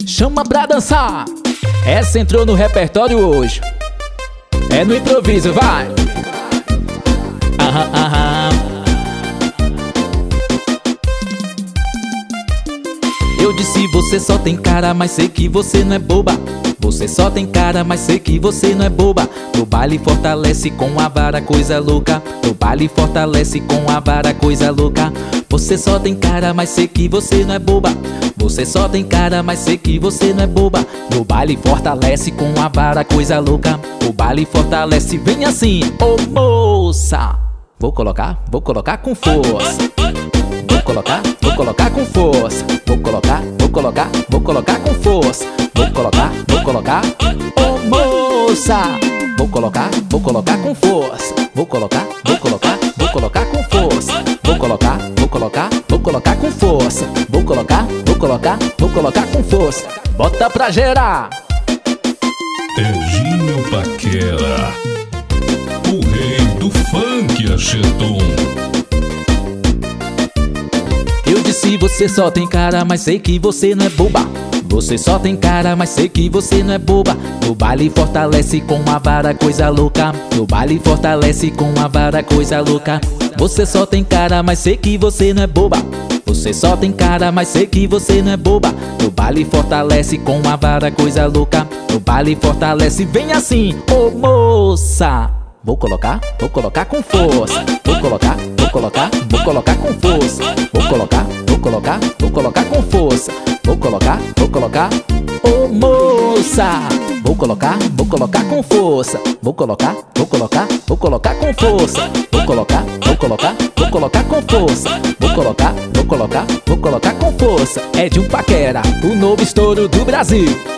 Chama pra dançar. Essa entrou no repertório hoje. É no improviso, vai. Aham, aham. Eu disse você só tem cara, mas sei que você não é boba. Você só tem cara, mas sei que você não é boba. No baile fortalece com a vara, coisa louca. No baile fortalece com a vara, coisa louca. Você só tem cara, mas sei que você não é boba. Você só tem cara, mas sei que você não é boba. No baile fortalece com a vara, coisa louca. O baile fortalece, vem assim, ô moça. Vou colocar com força. Vou colocar com força. Vou colocar com força. Vou colocar, ô moça. Vou colocar com força. Vou colocar com força. Vou colocar com força. Vou colocar com força. Bota pra gerar. Serginho Paquera, o rei do funk axeton. Eu disse você só tem cara, mas sei que você não é boba. Você só tem cara, mas sei que você não é boba. No baile fortalece com a vara, coisa louca. No baile fortalece com a vara, coisa louca. Você só tem cara, mas sei que você não é boba. Você só tem cara, mas sei que você não é boba. No baile fortalece com a vara, coisa louca. No baile fortalece, vem assim, ô moça. Vou colocar com força. Vou colocar com força. Vou colocar com força. Vou colocar, ô moça. Vou colocar com força. Vou colocar com força. Vou colocar com força. Vou colocar com força. É de um Paquera, o novo estouro do Brasil.